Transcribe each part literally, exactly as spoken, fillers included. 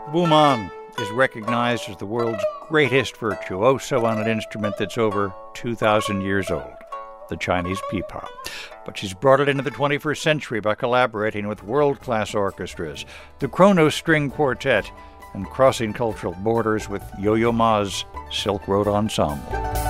Wu Man is recognized as the world's greatest virtuoso on an instrument that's over two thousand years old, the Chinese pipa. But she's brought it into the twenty-first century by collaborating with world-class orchestras, the Kronos String Quartet, and crossing cultural borders with Yo-Yo Ma's Silk Road Ensemble.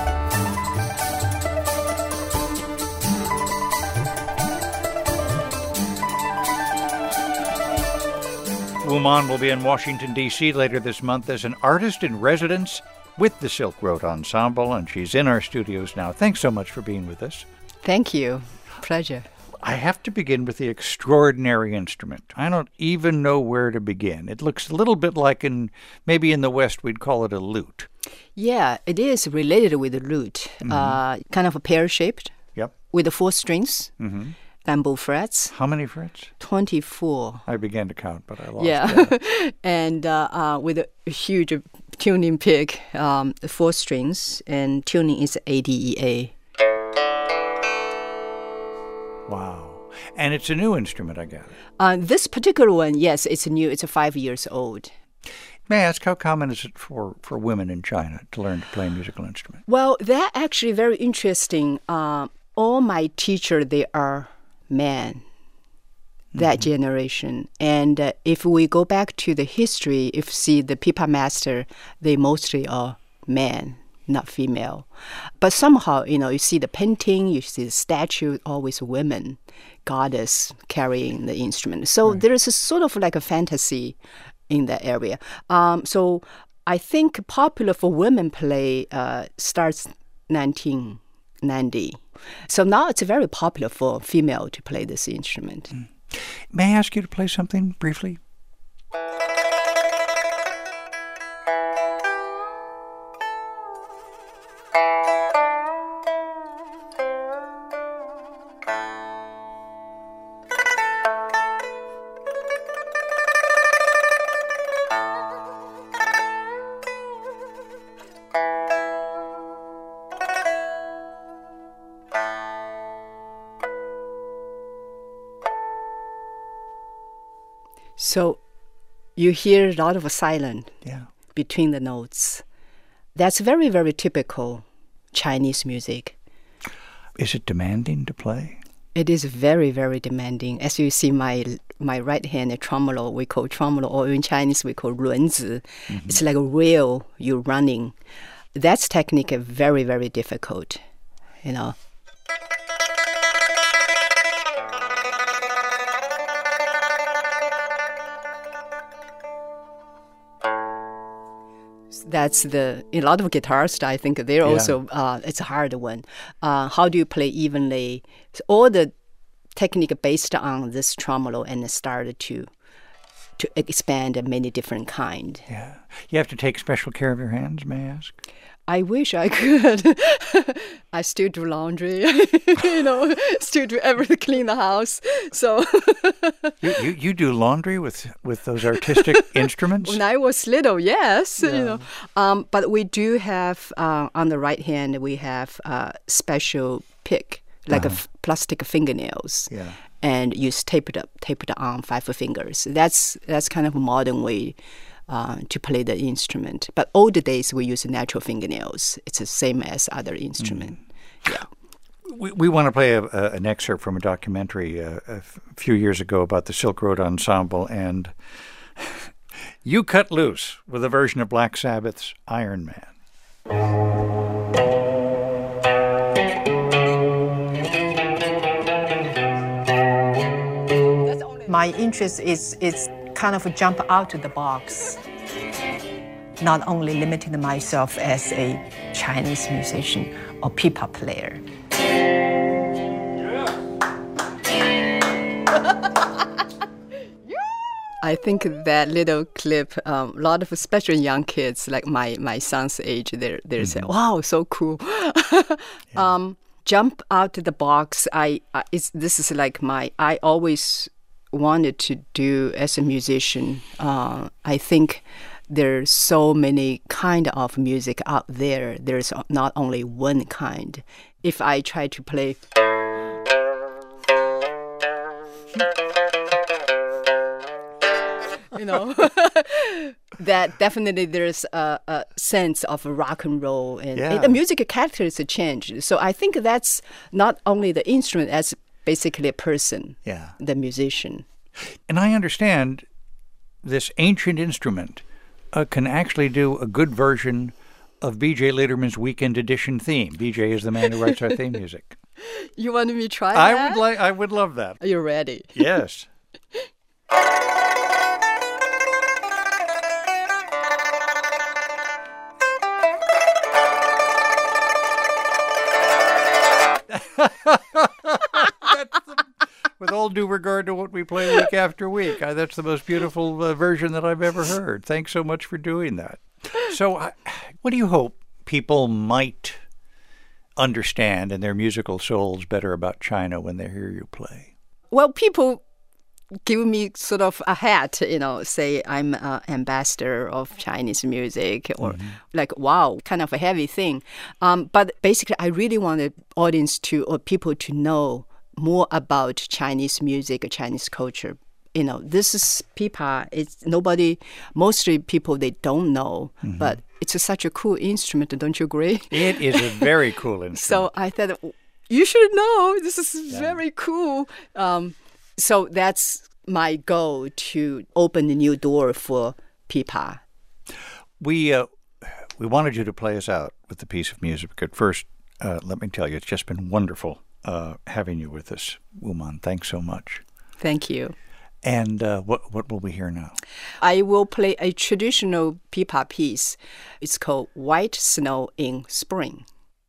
Wu Man will be in Washington, D C later this month as an artist in residence with the Silk Road Ensemble, and she's in our studios now. Thanks so much for being with us. Thank you. Pleasure. I have to begin with the extraordinary instrument. I don't even know where to begin. It looks a little bit like, in maybe in the West we'd call it a lute. Yeah, it is related with the lute. Mm-hmm. Uh, kind of a pear-shaped. Yep. With the four strings. Mm-hmm. Bamboo frets. How many frets? twenty-four. I began to count, but I lost. Yeah, and uh, uh, with a huge tuning pick, um, four strings, and tuning is A D E A. Wow. And it's a new instrument, I gather. Uh, this particular one, yes, it's new. It's a five years old. May I ask, how common is it for, for women in China to learn to play a musical instrument? Well, that actually very interesting. Uh, all my teachers, they are men, that mm-hmm. generation. And uh, if we go back to the history, if you see the pipa master, they mostly are men, not female. But somehow, you know, you see the painting, you see the statue, always women, goddess carrying the instrument. So right. there is a sort of like a fantasy in that area. Um, so I think popular for women play uh, starts nineteen ninety. So now it's very popular for female to play this instrument. Mm. May I ask you to play something briefly? So you hear a lot of silence yeah. between the notes. That's very, very typical Chinese music. Is it demanding to play? It is very, very demanding. As you see, my my right hand, a tremolo, we call tremolo, or in Chinese we call 轮子. Mm-hmm. It's like a wheel you're running. That's technique very, very difficult, you know. That's the, a lot of guitarists, I think they're yeah. also, uh, it's a hard one. Uh, how do you play evenly? So all the technique based on this tremolo and started to to expand many different kind. Yeah. You have to take special care of your hands, may I ask? I wish I could. I still do laundry, you know, still do everything, clean the house. So you, you you do laundry with, with those artistic instruments? When I was little, yes, yeah. you know. Um, but we do have uh, on the right hand we have a special pick, like uh-huh. a f- plastic fingernails, yeah. and you tape it up, tape it on five fingers. That's that's kind of a modern way. Uh, to play the instrument. But old days, we use natural fingernails. It's the same as other instrument. Mm. Yeah. We we want to play a, a, an excerpt from a documentary uh, a f- few years ago about the Silk Road Ensemble, and you cut loose with a version of Black Sabbath's Iron Man. My interest is is kind of jump out of the box, not only limiting myself as a Chinese musician or pipa player. I think that little clip, um, a lot of especially young kids, like my, my son's age, they're, they're mm-hmm. saying, wow, so cool. yeah. um, jump out of the box. I, I it's, this is like my, I always wanted to do as a musician. Uh, I think there's so many kind of music out there. There's not only one kind. If I try to play, you know, that definitely there's a, a sense of rock and roll, and, Yeah. and the music characters change. So I think that's not only the instrument as basically a person, Yeah. the musician. And I understand this ancient instrument uh, can actually do a good version of B J Lederman's Weekend Edition theme. B J is the man who writes our theme music. You want me to try I that? would like. I would love that. Are you ready? Yes. That's the, with all due regard to what we play week after week, I, that's the most beautiful uh, version that I've ever heard. Thanks so much for doing that. So, uh, what do you hope people might understand in their musical souls better about China when they hear you play? Well, people give me sort of a hat, you know, say I'm an ambassador of Chinese music, or mm-hmm. like, wow, kind of a heavy thing. Um, but basically, I really want the audience to, or people to know more about Chinese music, Chinese culture. You know, this is pipa. It's nobody, mostly people, they don't know, mm-hmm. but it's a, such a cool instrument. Don't you agree? It is a very cool instrument. So I thought, you should know. This is yeah. very cool. Um, so that's my goal, to open a new door for pipa. We uh, we wanted you to play us out with a piece of music. But first, uh, let me tell you, it's just been wonderful uh, having you with us, Wu Man. Thanks so much. Thank you. And uh, what what will we hear now? I will play a traditional pipa piece. It's called White Snow in Spring.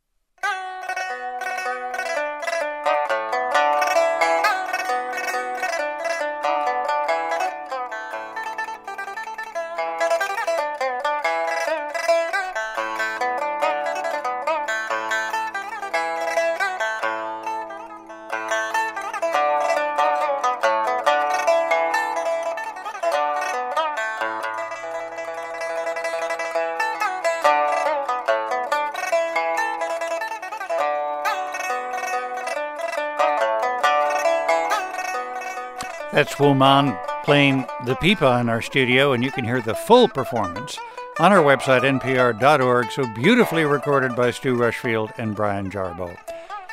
That's Wu Man playing the pipa in our studio, and you can hear the full performance on our website, N P R dot org, so beautifully recorded by Stu Rushfield and Brian Jarboe.